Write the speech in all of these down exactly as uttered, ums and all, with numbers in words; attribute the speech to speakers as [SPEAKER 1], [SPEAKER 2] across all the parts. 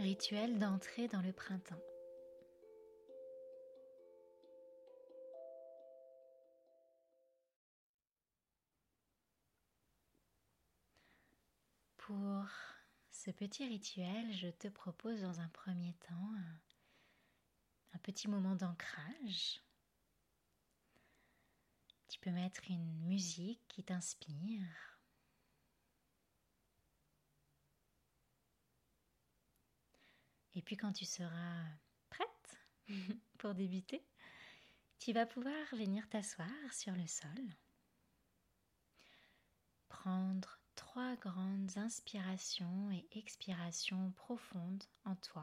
[SPEAKER 1] rituel d'entrée dans le printemps. Pour ce petit rituel, je te propose dans un premier temps un, un petit moment d'ancrage. Tu peux mettre une musique qui t'inspire. Et puis quand tu seras prête pour débuter, tu vas pouvoir venir t'asseoir sur le sol. Prendre trois grandes inspirations et expirations profondes en toi,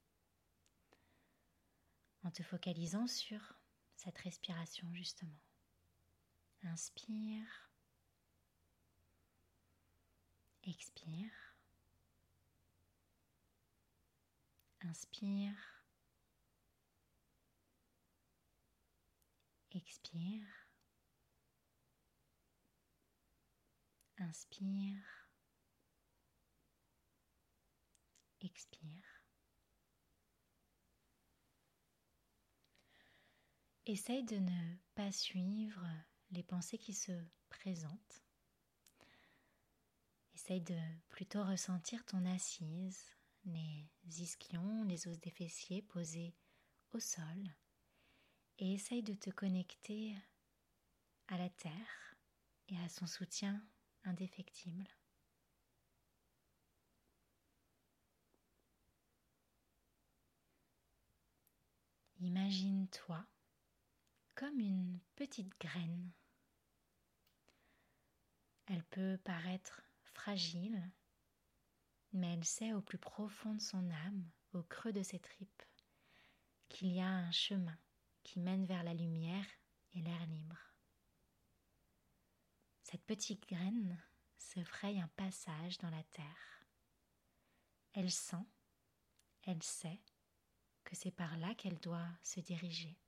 [SPEAKER 1] en te focalisant sur cette respiration justement. Inspire, expire, inspire, expire, inspire, expire. Essaye de ne pas suivre les pensées qui se présentent. Essaye de plutôt ressentir ton assise, les ischions, les os des fessiers posés au sol, et essaye de te connecter à la terre et à son soutien indéfectible. Imagine-toi comme une petite graine. Elle peut paraître fragile, mais elle sait au plus profond de son âme, au creux de ses tripes, qu'il y a un chemin qui mène vers la lumière et l'air libre. Cette petite graine se fraye un passage dans la terre. Elle sent, elle sait que c'est par là qu'elle doit se diriger.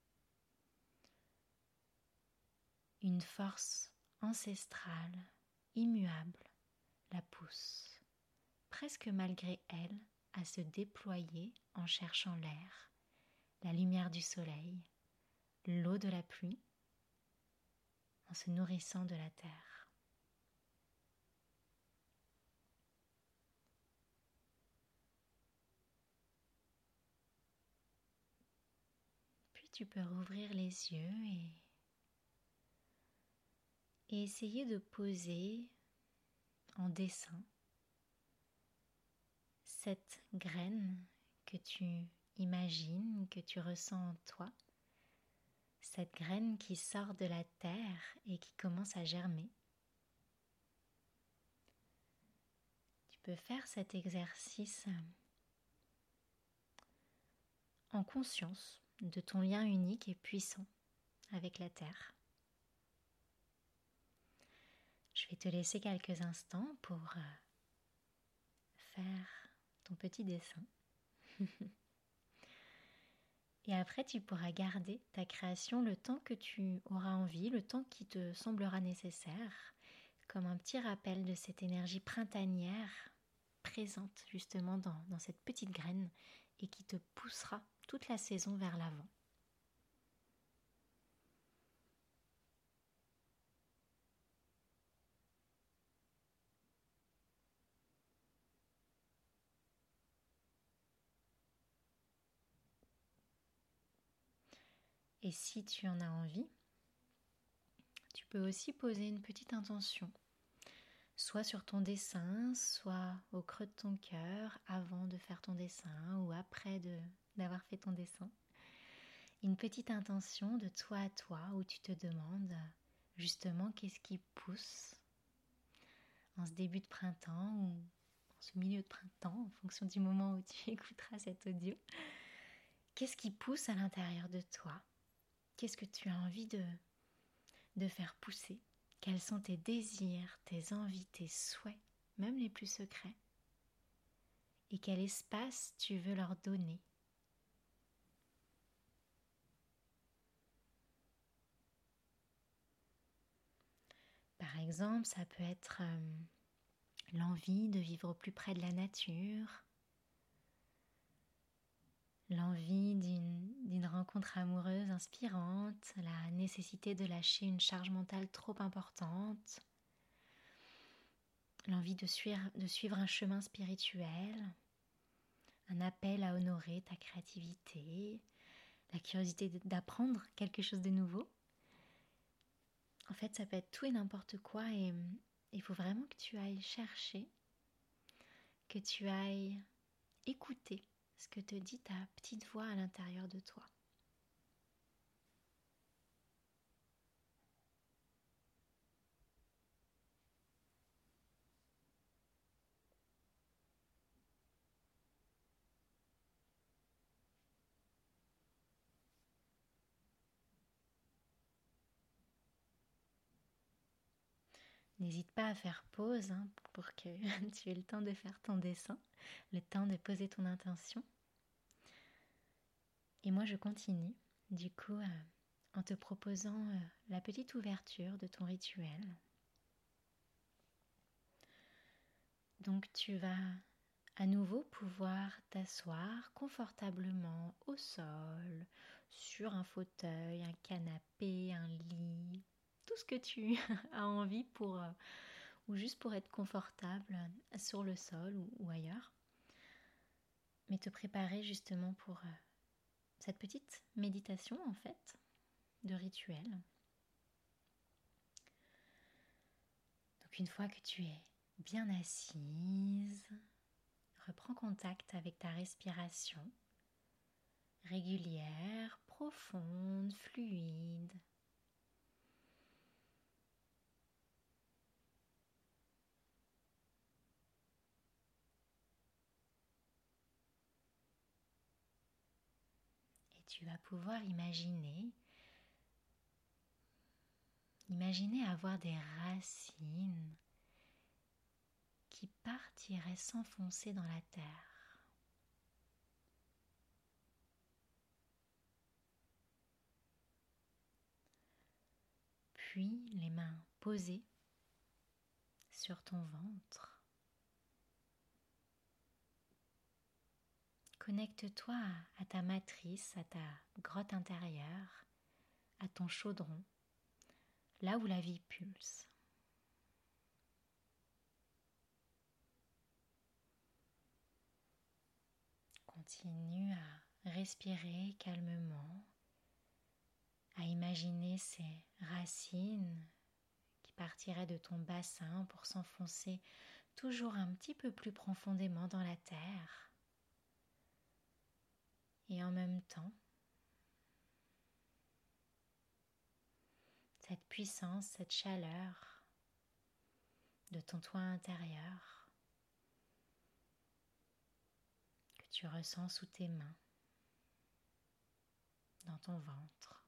[SPEAKER 1] Une force ancestrale, immuable, la pousse, presque malgré elle, à se déployer en cherchant l'air, la lumière du soleil, l'eau de la pluie, en se nourrissant de la terre. Puis tu peux rouvrir les yeux et, et essayer de poser en dessin cette graine que tu imagines, que tu ressens en toi, cette graine qui sort de la terre et qui commence à germer. Tu peux faire cet exercice en conscience de ton lien unique et puissant avec la terre. Je vais te laisser quelques instants pour faire ton petit dessin. Et après, tu pourras garder ta création le temps que tu auras envie, le temps qui te semblera nécessaire, comme un petit rappel de cette énergie printanière présente justement dans, dans cette petite graine et qui te poussera toute la saison vers l'avant. Et si tu en as envie, tu peux aussi poser une petite intention, soit sur ton dessin, soit au creux de ton cœur, avant de faire ton dessin ou après de, d'avoir fait ton dessin. Une petite intention de toi à toi où tu te demandes justement qu'est-ce qui pousse en ce début de printemps ou en ce milieu de printemps, en fonction du moment où tu écouteras cet audio. Qu'est-ce qui pousse à l'intérieur de toi ? Qu'est-ce que tu as envie de, de faire pousser ? Quels sont tes désirs, tes envies, tes souhaits, même les plus secrets ? Et quel espace tu veux leur donner ? Par exemple, ça peut être euh, l'envie de vivre au plus près de la nature, l'envie d'une, d'une rencontre amoureuse inspirante, la nécessité de lâcher une charge mentale trop importante, l'envie de suivre, de suivre un chemin spirituel, un appel à honorer ta créativité, la curiosité d'apprendre quelque chose de nouveau. En fait, ça peut être tout et n'importe quoi et il faut vraiment que tu ailles chercher, que tu ailles écouter ce que te dit ta petite voix à l'intérieur de toi. N'hésite pas à faire pause hein, pour que tu aies le temps de faire ton dessin, le temps de poser ton intention. Et moi, je continue, du coup, euh, en te proposant euh, la petite ouverture de ton rituel. Donc, tu vas à nouveau pouvoir t'asseoir confortablement au sol, sur un fauteuil, un canapé, un lit, tout ce que tu as envie pour, euh, ou juste pour être confortable sur le sol ou, ou ailleurs. Mais te préparer justement pour euh, cette petite méditation en fait, de rituel. Donc une fois que tu es bien assise, reprends contact avec ta respiration régulière, profonde, fluide. Et tu vas pouvoir imaginer, imaginer avoir des racines qui partiraient s'enfoncer dans la terre. Puis les mains posées sur ton ventre. Connecte-toi à ta matrice, à ta grotte intérieure, à ton chaudron, là où la vie pulse. Continue à respirer calmement, à imaginer ces racines qui partiraient de ton bassin pour s'enfoncer toujours un petit peu plus profondément dans la terre. Et en même temps, cette puissance, cette chaleur de ton toit intérieur que tu ressens sous tes mains, dans ton ventre.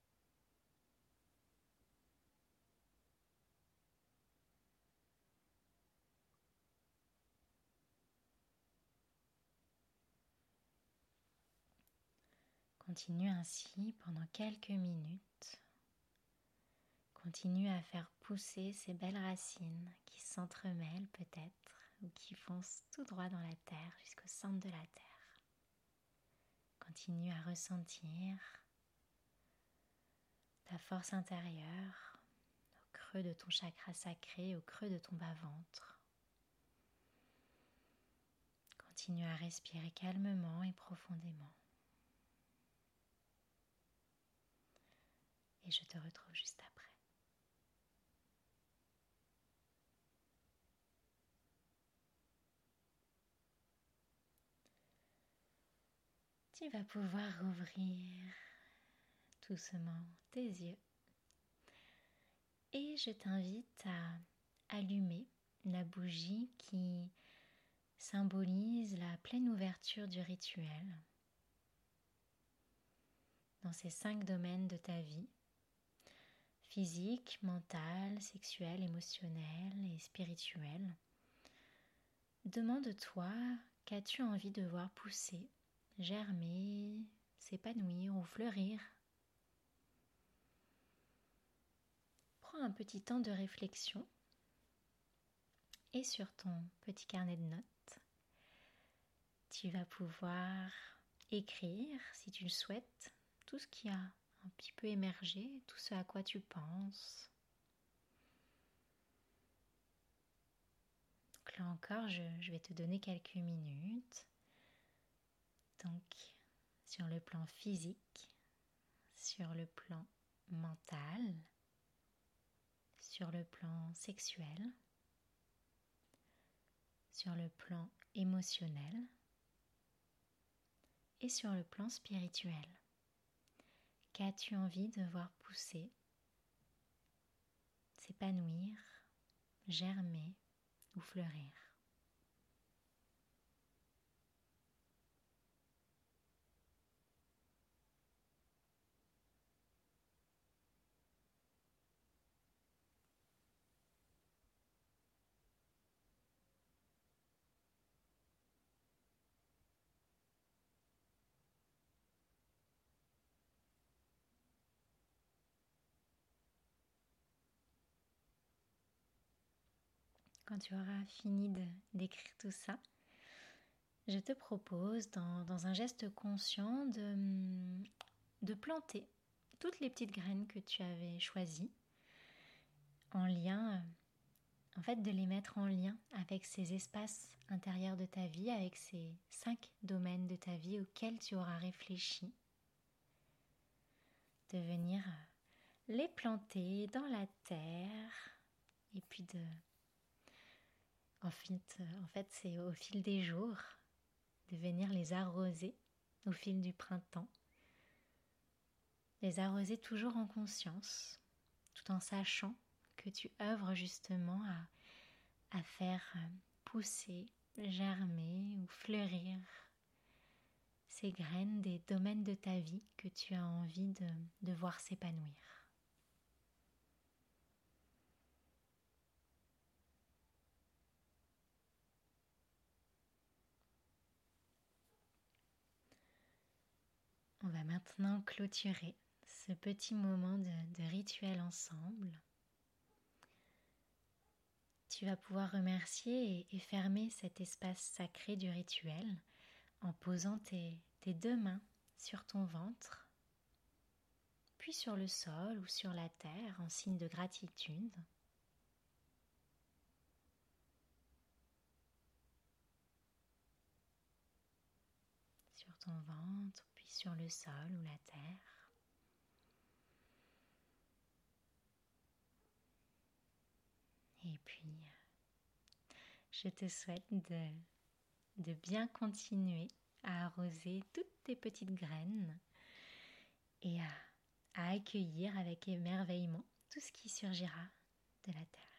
[SPEAKER 1] Continue ainsi pendant quelques minutes. Continue à faire pousser ces belles racines qui s'entremêlent peut-être ou qui foncent tout droit dans la terre jusqu'au centre de la terre. Continue à ressentir ta force intérieure au creux de ton chakra sacré, au creux de ton bas-ventre. Continue à respirer calmement et profondément. Et je te retrouve juste après. Tu vas pouvoir ouvrir doucement tes yeux et je t'invite à allumer la bougie qui symbolise la pleine ouverture du rituel dans ces cinq domaines de ta vie: physique, mental, sexuel, émotionnel et spirituel. Demande-toi, qu'as-tu envie de voir pousser, germer, s'épanouir ou fleurir? Prends un petit temps de réflexion et sur ton petit carnet de notes, tu vas pouvoir écrire, si tu le souhaites, tout ce qui a un petit peu émergé, tout ce à quoi tu penses. Donc là encore, je, je vais te donner quelques minutes. Donc, sur le plan physique, sur le plan mental, sur le plan sexuel, sur le plan émotionnel et sur le plan spirituel. Qu'as-tu envie de voir pousser, s'épanouir, germer ou fleurir? Quand tu auras fini de, d'écrire tout ça, je te propose, dans, dans un geste conscient, de, de planter toutes les petites graines que tu avais choisies en lien, en fait de les mettre en lien avec ces espaces intérieurs de ta vie, avec ces cinq domaines de ta vie auxquels tu auras réfléchi, de venir les planter dans la terre et puis de... En fait, en fait, c'est au fil des jours de venir les arroser au fil du printemps. Les arroser toujours en conscience, tout en sachant que tu œuvres justement à, à faire pousser, germer ou fleurir ces graines des domaines de ta vie que tu as envie de, de voir s'épanouir. On va maintenant clôturer ce petit moment de, de rituel ensemble. Tu vas pouvoir remercier et, et fermer cet espace sacré du rituel en posant tes, tes deux mains sur ton ventre, puis sur le sol ou sur la terre en signe de gratitude. Sur ton ventre, puis sur le sol ou la terre. Et puis, je te souhaite de, de bien continuer à arroser toutes tes petites graines et à, à accueillir avec émerveillement tout ce qui surgira de la terre.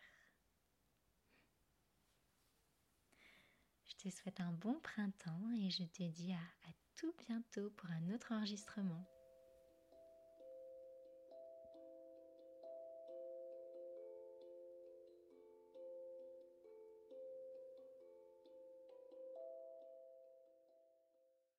[SPEAKER 1] Je te souhaite un bon printemps et je te dis à, à tout bientôt pour un autre enregistrement.